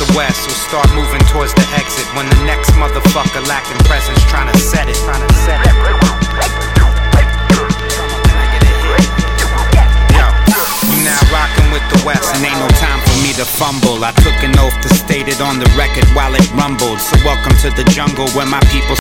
west, so start moving towards the exit. When the next motherfucker lacking presence trying to set it. Now rockin' with the West, and ain't no time for me to fumble. I took an oath to state it on the record while it rumbled. So welcome to the jungle where my people